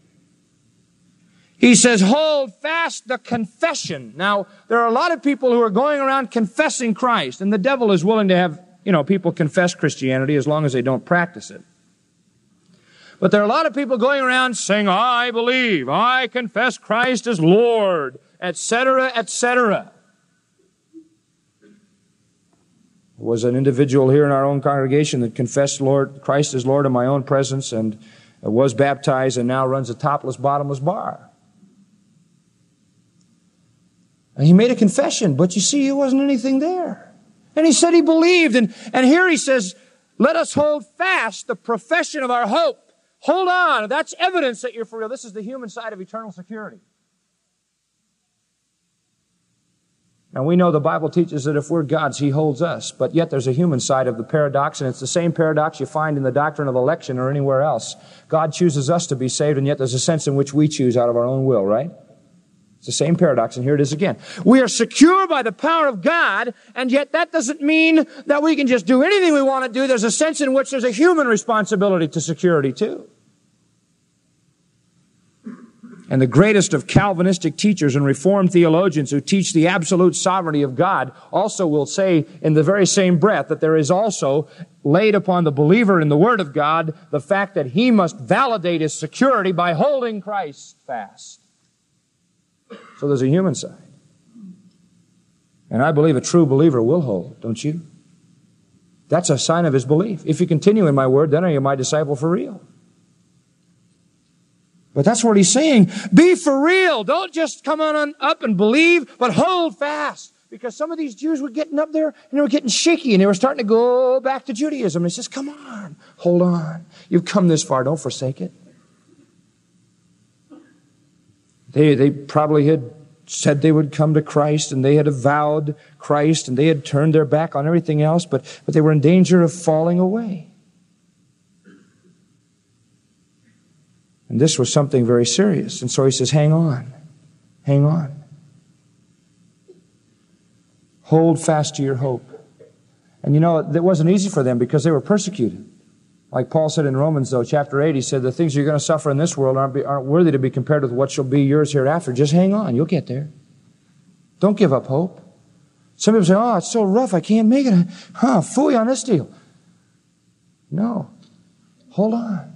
He says, hold fast the confession. Now, there are a lot of people who are going around confessing Christ, and the devil is willing to have, people confess Christianity as long as they don't practice it. But there are a lot of people going around saying, I believe, I confess Christ as Lord, etc., etc. There was an individual here in our own congregation that confessed Christ as Lord in my own presence and was baptized and now runs a topless, bottomless bar. And he made a confession, but you see, there wasn't anything there. And he said he believed. And here he says, let us hold fast the profession of our hope. Hold on. That's evidence that you're for real. This is the human side of eternal security. Now, we know the Bible teaches that if we're God's, He holds us. But yet there's a human side of the paradox, and it's the same paradox you find in the doctrine of election or anywhere else. God chooses us to be saved, and yet there's a sense in which we choose out of our own will, right? It's the same paradox, and here it is again. We are secure by the power of God, and yet that doesn't mean that we can just do anything we want to do. There's a sense in which there's a human responsibility to security, too. And the greatest of Calvinistic teachers and Reformed theologians who teach the absolute sovereignty of God also will say in the very same breath that there is also laid upon the believer in the Word of God the fact that he must validate his security by holding Christ fast. So there's a human side. And I believe a true believer will hold, don't you? That's a sign of his belief. If you continue in my word, then are you my disciple for real? But that's what he's saying. Be for real. Don't just come on up and believe, but hold fast. Because some of these Jews were getting up there and they were getting shaky and they were starting to go back to Judaism. And he says, come on, hold on. You've come this far. Don't forsake it. They probably had said they would come to Christ and they had avowed Christ and they had turned their back on everything else, but they were in danger of falling away. And this was something very serious. And so he says, hang on. Hang on. Hold fast to your hope. And you know, it wasn't easy for them because they were persecuted. Like Paul said in Romans, though, chapter 8, he said, the things you're going to suffer in this world aren't worthy to be compared with what shall be yours hereafter. Just hang on. You'll get there. Don't give up hope. Some people say, oh, it's so rough. I can't make it. Phooey on this deal. No. Hold on.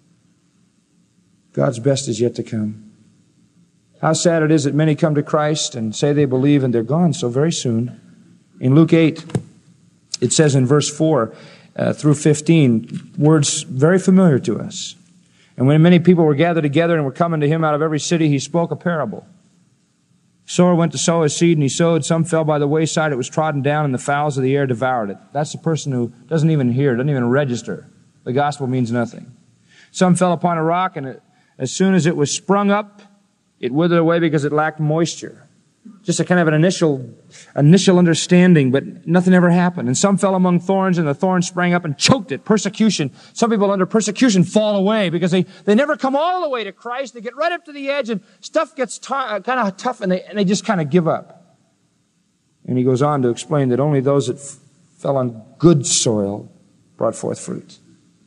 God's best is yet to come. How sad it is that many come to Christ and say they believe and they're gone so very soon. In Luke 8, it says in verse 4 through 15, words very familiar to us. And when many people were gathered together and were coming to him out of every city, he spoke a parable. Sower went to sow his seed, and he sowed. Some fell by the wayside. It was trodden down, and the fowls of the air devoured it. That's the person who doesn't even hear, doesn't even register. The gospel means nothing. Some fell upon a rock, and as soon as it was sprung up, it withered away because it lacked moisture. Just a kind of an initial understanding, but nothing ever happened. And some fell among thorns, and the thorns sprang up and choked it. Persecution. Some people under persecution fall away because they never come all the way to Christ. They get right up to the edge, and stuff gets kind of tough, and they just kind of give up. And he goes on to explain that only those that fell on good soil brought forth fruit.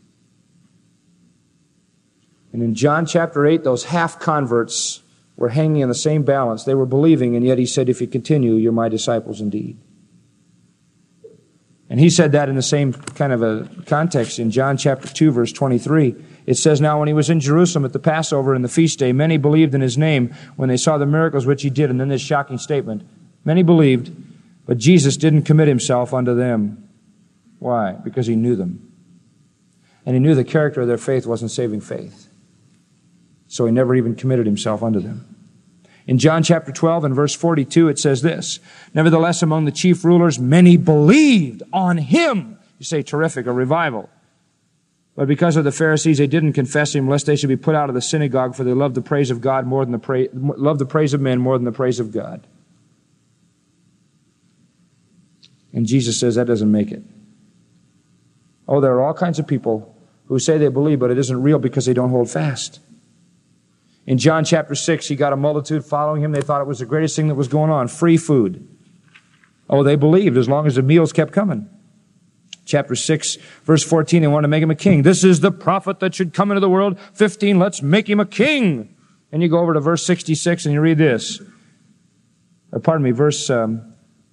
And in John chapter 8, those half-converts were hanging in the same balance. They were believing, and yet he said, if you continue, you're my disciples indeed. And he said that in the same kind of a context in John chapter 2, verse 23. It says, now when he was in Jerusalem at the Passover and the feast day, many believed in his name when they saw the miracles which he did. And then this shocking statement. Many believed, but Jesus didn't commit himself unto them. Why? Because he knew them. And he knew the character of their faith wasn't saving faith. So he never even committed himself unto them. In John chapter 12 and verse 42, it says this, nevertheless, among the chief rulers, many believed on him. You say, terrific, a revival. But because of the Pharisees, they didn't confess him, lest they should be put out of the synagogue, for they loved the praise of God more than loved the praise of men more than the praise of God. And Jesus says that doesn't make it. Oh, there are all kinds of people who say they believe, but it isn't real because they don't hold fast. In John chapter 6, he got a multitude following him. They thought it was the greatest thing that was going on, free food. Oh, they believed as long as the meals kept coming. Chapter 6, verse 14, they wanted to make him a king. This is the prophet that should come into the world. 15, let's make him a king. And you go over to verse 66 and you read this. Verse, let's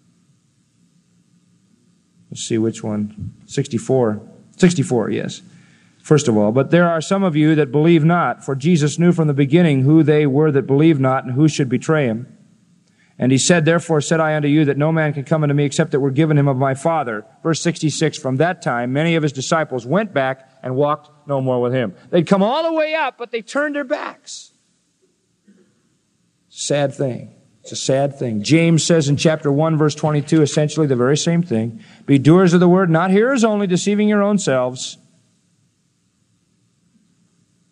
see which one. 64. 64, yes. First of all, but there are some of you that believe not, for Jesus knew from the beginning who they were that believed not and who should betray him. And he said, therefore said I unto you that no man can come unto me except that were given him of my Father. Verse 66, from that time many of his disciples went back and walked no more with him. They'd come all the way up, but they turned their backs. Sad thing. It's a sad thing. James says in chapter 1, verse 22, essentially the very same thing. Be doers of the word, not hearers only, deceiving your own selves.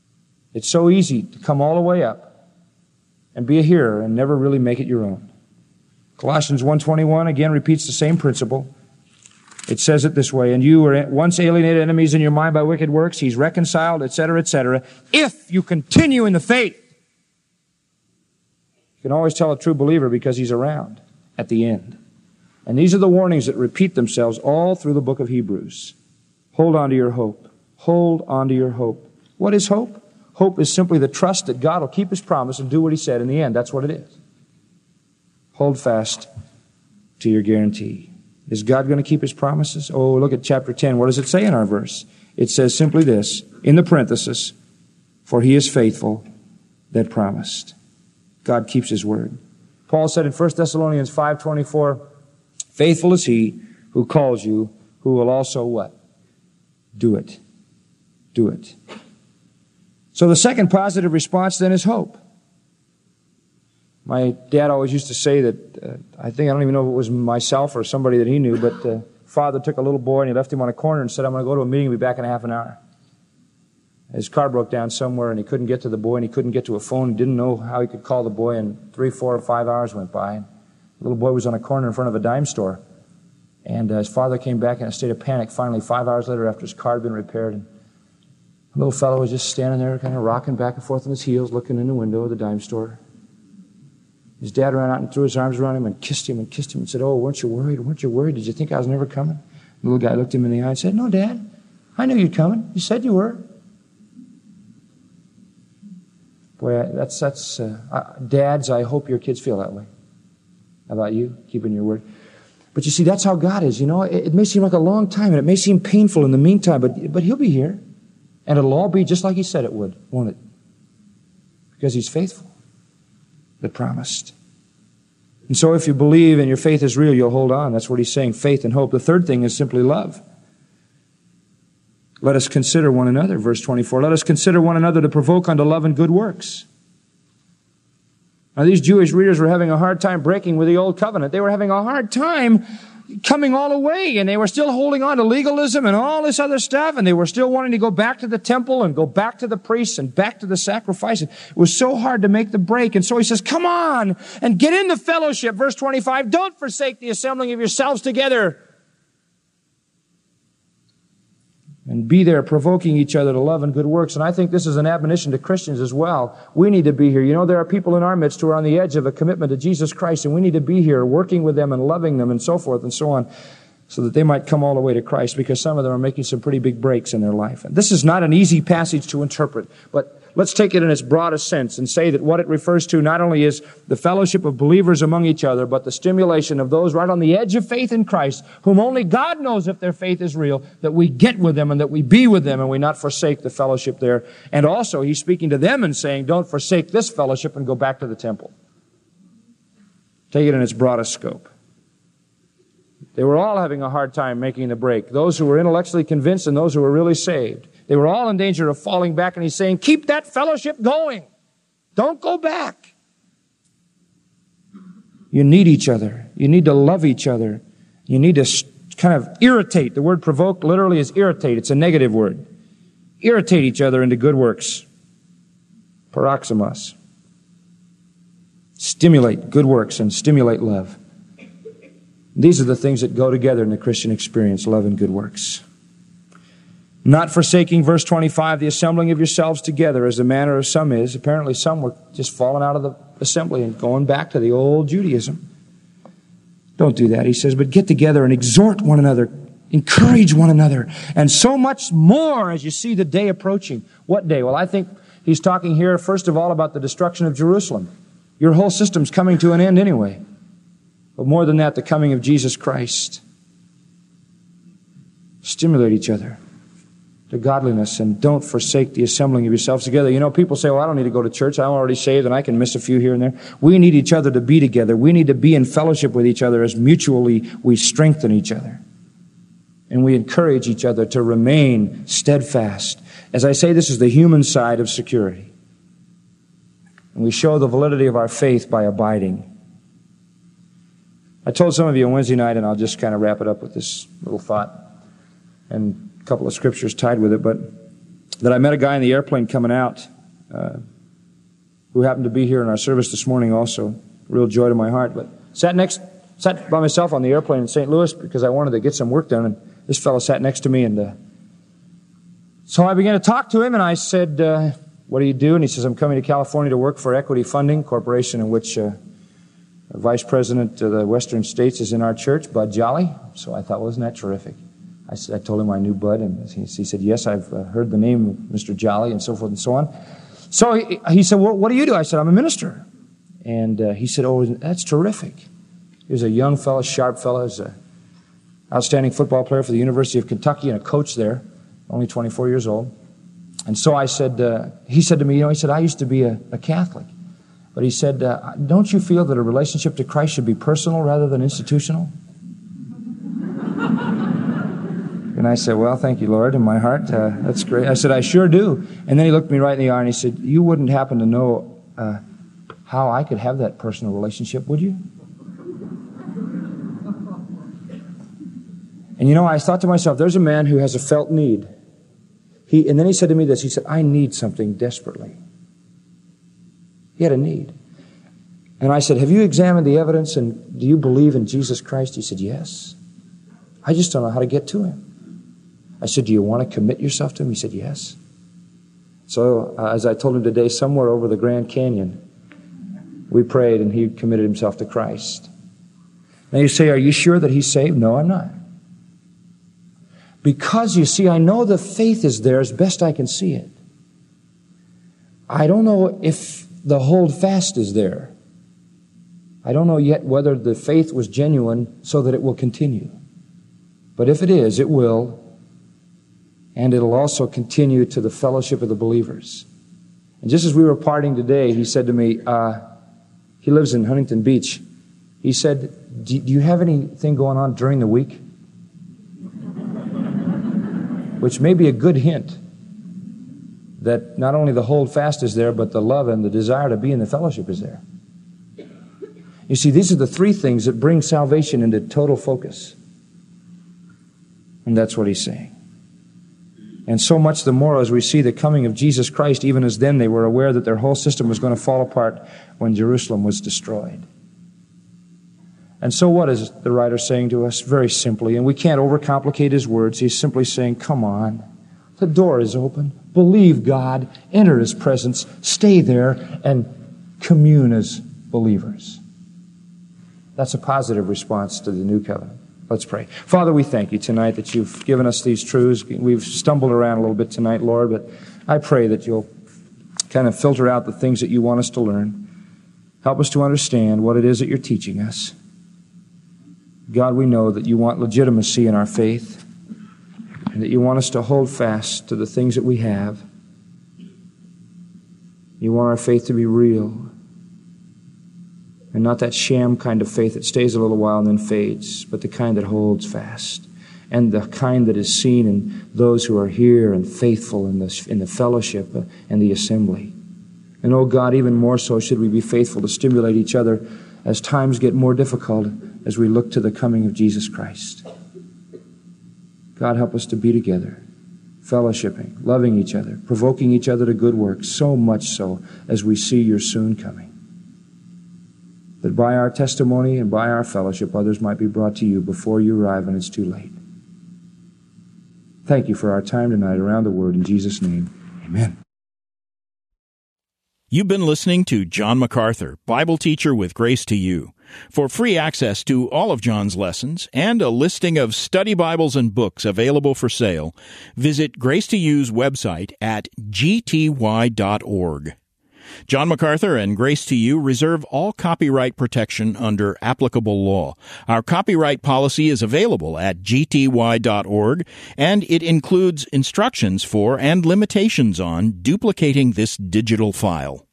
It's so easy to come all the way up and be a hearer and never really make it your own. Colossians 1:21 again repeats the same principle. It says it this way, and you were once alienated enemies in your mind by wicked works. He's reconciled, etc., etc. If you continue in the faith. You can always tell a true believer because he's around at the end. And these are the warnings that repeat themselves all through the book of Hebrews. Hold on to your hope. Hold on to your hope. What is hope? Hope is simply the trust that God will keep His promise and do what He said in the end. That's what it is. Hold fast to your guarantee. Is God going to keep His promises? Oh, look at chapter 10. What does it say in our verse? It says simply this, in the parenthesis, for He is faithful that promised. God keeps His word. Paul said in 1 Thessalonians 5:24, faithful is He who calls you, who will also what? Do it. Do it. So the second positive response then is hope. My dad always used to say that, I don't even know if it was myself or somebody that he knew, but father took a little boy and he left him on a corner and said, I'm going to go to a meeting and be back in half an hour. His car broke down somewhere and he couldn't get to the boy and he couldn't get to a phone. He didn't know how he could call the boy, and 3, 4, or 5 hours went by. And the little boy was on a corner in front of a dime store. And his father came back in a state of panic finally 5 hours later after his car had been repaired. And the little fellow was just standing there kind of rocking back and forth on his heels looking in the window of the dime store. His dad ran out and threw his arms around him and kissed him and said, oh, weren't you worried? Weren't you worried? Did you think I was never coming? The little guy looked him in the eye and said, no, Dad, I knew you'd coming. You said you were. Boy, dads, I hope your kids feel that way. How about you? Keeping your word. But you see, that's how God is. You know, it may seem like a long time and it may seem painful in the meantime, but He'll be here. And it'll all be just like He said it would, won't it? Because He's faithful. That promised. And so if you believe and your faith is real, you'll hold on. That's what He's saying, faith and hope. The third thing is simply love. Let us consider one another, verse 24. Let us consider one another to provoke unto love and good works. Now these Jewish readers were having a hard time breaking with the old covenant. They were having a hard time coming all the way, and they were still holding on to legalism and all this other stuff, and they were still wanting to go back to the temple and go back to the priests and back to the sacrifice. It was so hard to make the break, and so He says, come on and get in the fellowship. Verse 25, don't forsake the assembling of yourselves together. And be there provoking each other to love and good works. And I think this is an admonition to Christians as well. We need to be here. You know, there are people in our midst who are on the edge of a commitment to Jesus Christ, and we need to be here working with them and loving them and so forth and so on, so that they might come all the way to Christ, because some of them are making some pretty big breaks in their life. And this is not an easy passage to interpret, but let's take it in its broadest sense and say that what it refers to not only is the fellowship of believers among each other, but the stimulation of those right on the edge of faith in Christ, whom only God knows if their faith is real, that we get with them and that we be with them and we not forsake the fellowship there. And also, He's speaking to them and saying, don't forsake this fellowship and go back to the temple. Take it in its broadest scope. They were all having a hard time making the break. Those who were intellectually convinced and those who were really saved. They were all in danger of falling back, and He's saying, keep that fellowship going. Don't go back. You need each other. You need to love each other. You need to kind of irritate. The word provoke literally is irritate. It's a negative word. Irritate each other into good works. Paroxymos. Stimulate good works and stimulate love. These are the things that go together in the Christian experience, love and good works. Not forsaking, verse 25, the assembling of yourselves together, as the manner of some is. Apparently some were just falling out of the assembly and going back to the old Judaism. Don't do that, he says, but get together and exhort one another, encourage one another, and so much more as you see the day approaching. What day? Well, I think he's talking here, first of all, about the destruction of Jerusalem. Your whole system's coming to an end anyway. But more than that, the coming of Jesus Christ. Stimulate each other to godliness, and don't forsake the assembling of yourselves together. You know, people say, well, I don't need to go to church. I'm already saved and I can miss a few here and there. We need each other to be together. We need to be in fellowship with each other as mutually we strengthen each other. And we encourage each other to remain steadfast. As I say, this is the human side of security. And we show the validity of our faith by abiding. I told some of you on Wednesday night, and I'll just kind of wrap it up with this little thought and a couple of scriptures tied with it, but that I met a guy in the airplane coming out who happened to be here in our service this morning also. Real joy to my heart. But sat by myself on the airplane in St. Louis because I wanted to get some work done, and this fellow sat next to me, and so I began to talk to him, and I said, what do you do? And he says, I'm coming to California to work for Equity Funding, corporation in which Vice President of the Western States is in our church, Bud Jolly. So I thought, well, isn't that terrific? I told him I knew Bud, and he said, yes, I've heard the name of Mr. Jolly, and so forth and so on. So he said, well, what do you do? I said, I'm a minister. And he said, oh, that's terrific. He was a young fellow, sharp fellow. He was an outstanding football player for the University of Kentucky and a coach there, only 24 years old. And so I said, he said to me, he said, I used to be a Catholic. But he said, don't you feel that a relationship to Christ should be personal rather than institutional? And I said, well, thank you, Lord, in my heart. That's great. I said, I sure do. And then he looked me right in the eye and he said, you wouldn't happen to know how I could have that personal relationship, would you? And I thought to myself, there's a man who has a felt need. And then he said to me this, he said, I need something desperately. He had a need. And I said, have you examined the evidence and do you believe in Jesus Christ? He said, yes. I just don't know how to get to him. I said, do you want to commit yourself to him? He said, yes. So as I told him today, somewhere over the Grand Canyon, we prayed and he committed himself to Christ. Now you say, are you sure that he's saved? No, I'm not. Because, you see, I know the faith is there as best I can see it. I don't know if the hold fast is there. I don't know yet whether the faith was genuine so that it will continue. But if it is, it will. And it'll also continue to the fellowship of the believers. And just as we were parting today, he said to me, he lives in Huntington Beach. He said, do you have anything going on during the week? Which may be a good hint that not only the hold fast is there, but the love and the desire to be in the fellowship is there. You see, these are the three things that bring salvation into total focus. And that's what he's saying. And so much the more as we see the coming of Jesus Christ, even as then they were aware that their whole system was going to fall apart when Jerusalem was destroyed. And so what is the writer saying to us? Very simply, and we can't overcomplicate his words. He's simply saying, come on. The door is open. Believe God. Enter his presence. Stay there and commune as believers. That's a positive response to the new covenant. Let's pray. Father, we thank you tonight that you've given us these truths. We've stumbled around a little bit tonight, Lord, but I pray that you'll kind of filter out the things that you want us to learn. Help us to understand what it is that you're teaching us. God, we know that you want legitimacy in our faith and that you want us to hold fast to the things that we have. You want our faith to be real and not that sham kind of faith that stays a little while and then fades, but the kind that holds fast and the kind that is seen in those who are here and faithful in the fellowship and the assembly. And, oh God, even more so should we be faithful to stimulate each other as times get more difficult as we look to the coming of Jesus Christ. God, help us to be together, fellowshipping, loving each other, provoking each other to good works, so much so as we see your soon coming. That by our testimony and by our fellowship, others might be brought to you before you arrive and it's too late. Thank you for our time tonight around the Word. In Jesus' name, amen. You've been listening to John MacArthur, Bible teacher with Grace to You. For free access to all of John's lessons and a listing of study Bibles and books available for sale, visit Grace to You's website at gty.org. John MacArthur and Grace to You reserve all copyright protection under applicable law. Our copyright policy is available at gty.org, and it includes instructions for and limitations on duplicating this digital file.